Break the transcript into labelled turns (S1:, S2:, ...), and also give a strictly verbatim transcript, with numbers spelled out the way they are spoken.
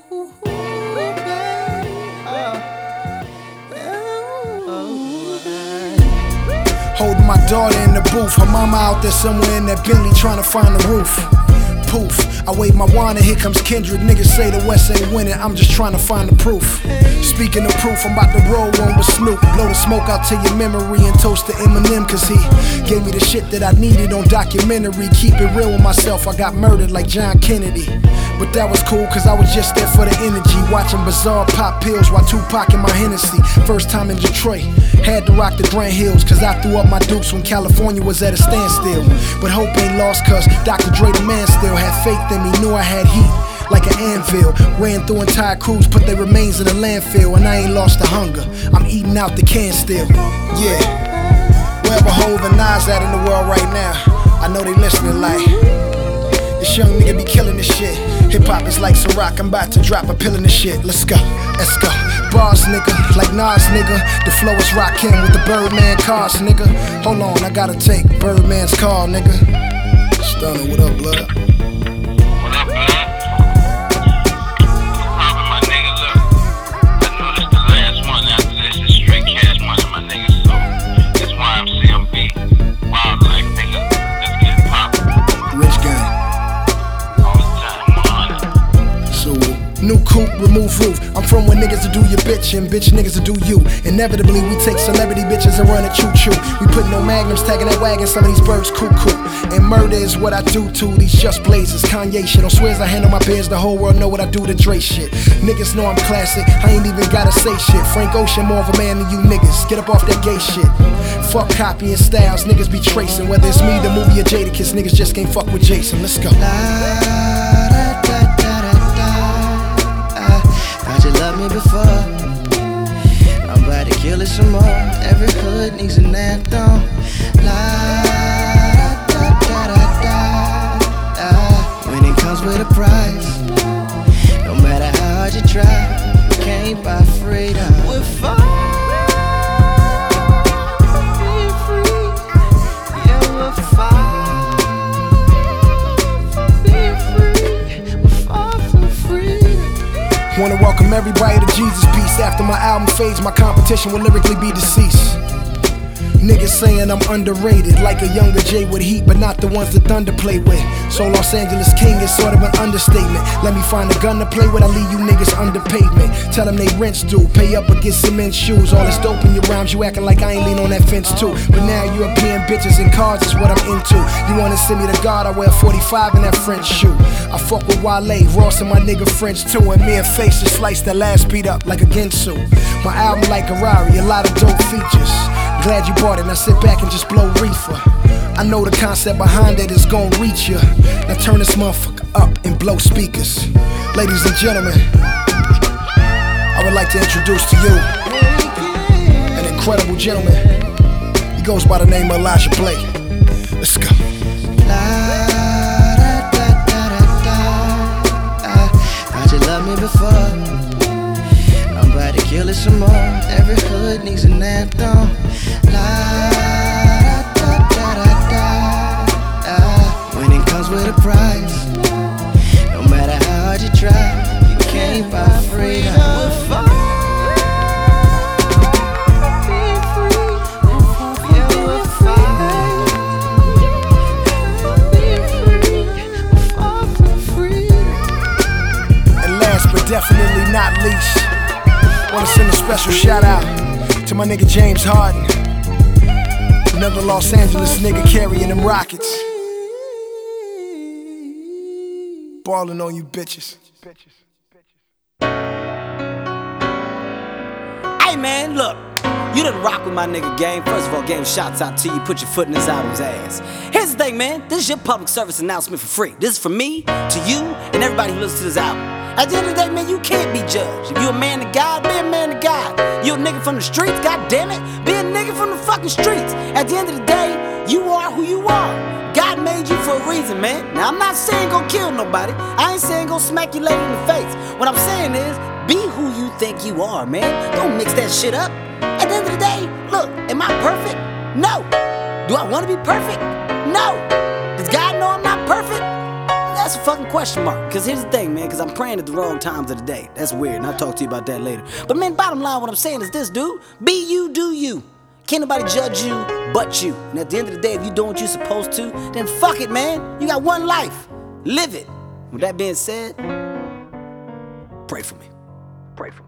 S1: Holding my daughter in the booth, her mama out there somewhere in that Bentley trying to find the roof. Poof, I wave my wand and here comes Kendrick. Niggas say the West ain't winning, I'm just trying to find the proof. Speaking of proof, I'm about to roll one with Snoop. Blow the smoke out to your memory and toast to Eminem, cause he gave me the shit that I needed on documentary. Keep it real with myself, I got murdered like John Kennedy. But that was cool cause I was just there for the energy. Watching Bizarre pop pills while Tupac in my Hennessy. First time in Detroit, had to rock the Grand Hills, cause I threw up my dukes when California was at a standstill. But hope ain't lost cause Doctor Dre the man still had faith in me, knew I had heat like an anvil. Ran through entire crews, put their remains in the landfill, and I ain't lost the hunger, I'm eating out the can still. Yeah, wherever Hov and Nas at in the world right now, I know they listening like, this young nigga be killing this shit. Hip-hop is like Ciroc, I'm about to drop a pill in this shit. Let's go, let's go. Bars, nigga, like Nas, nigga. The flow is rockin' with the Birdman cars, nigga. Hold on, I gotta take Birdman's call, nigga. Stunner, what up, blood?
S2: What up, blood? Poppin', my nigga, look. I know this the last one. After this is straight cash money, my nigga. So, that's why I'm C M B. Wild life, nigga. Let's get it poppin'.
S1: Rich gang. So, new coupe, remove roof. I'm from where niggas to do your bitch and bitch niggas to do you. Inevitably, we take celebrity bitches and run a choo-choo. We put no magnums tagging that wagon, some of these birds cuckoo. And murder is what I do to these just blazers. Kanye shit, on swears I handle my biz, the whole world know what I do to Dre shit. Niggas know I'm classic, I ain't even gotta say shit. Frank Ocean more of a man than you niggas, get up off that gay shit. Fuck copying styles, niggas be tracing. Whether it's me, the movie, or Jadakiss, niggas just can't fuck with Jason. Let's go.
S3: Love me before, I'm about to kill it some more. Every hood needs an anthem. La da da da da da. When it comes with a price, no matter how hard you try, you can't buy freedom. We're far from being free. Yeah, we're far from being free. We're far from freedom.
S1: Wanna welcome everybody to Jesus Peace. After my album fades, my competition will lyrically be deceased. Niggas saying I'm underrated, like a younger Jay with heat, but not the ones that Thunder play with. So Los Angeles King is sort of an understatement. Let me find a gun to play with, I leave you niggas under pavement. Tell them they rents due, pay up or get cement shoes. All this dope in your rhymes, you acting like I ain't lean on that fence too. But now European bitches and cars is what I'm into. You wanna send me to God, I wear forty-five in that French shoe. I fuck with Wale, Ross and my nigga French too. And me and Face just slice that last beat up like a Ginsu. My album like a Rari, a lot of dope features. Glad you bought it, now sit back and just blow reefer. I know the concept behind it is gon' reach ya. Now turn this motherfucker up and blow speakers. Ladies and gentlemen, I would like to introduce to you an incredible gentleman. He goes by the name of Elijah Blake. Let's go.
S3: Thought you loved me before, I'm about to kill it some more. Every hood needs an anthem. La da da da da da. When it comes with a price, no matter how hard you try, you can't buy freedom. We're far from being free. Yeah, we're far from being free. We're far from freedom.
S1: And last but definitely not least, wanna send a special shout out to my nigga James Harden. Another Los Angeles nigga carrying them rockets. Ballin' on you bitches.
S4: Hey man, look, you done rock with my nigga Game. First of all, Game, shouts out to you. Put your foot in his album's ass. Here's the thing, man. This is your public service announcement for free. This is from me to you and everybody who listens to this album. At the end of the day, man, you can't be judged. If you a man to God, be a man to God. You a nigga from the streets, god damn it, be a nigga from the fucking streets. At the end of the day, you are who you are. God made you for a reason, man. Now, I'm not saying go kill nobody. I ain't saying go smack you lady in the face. What I'm saying is, be who you think you are, man. Don't mix that shit up. At the end of the day, look, am I perfect? No. Do I want to be perfect? No. Does God know I'm not perfect? That's a fucking question mark. Cause here's the thing, man, cause I'm praying at the wrong times of the day. That's weird, and I'll talk to you about that later. But man, bottom line, what I'm saying is this, dude. Be you, do you. Can't nobody judge you but you. And at the end of the day, if you doing what you're supposed to, then fuck it, man. You got one life. Live it. With that being said, pray for me. Pray for me.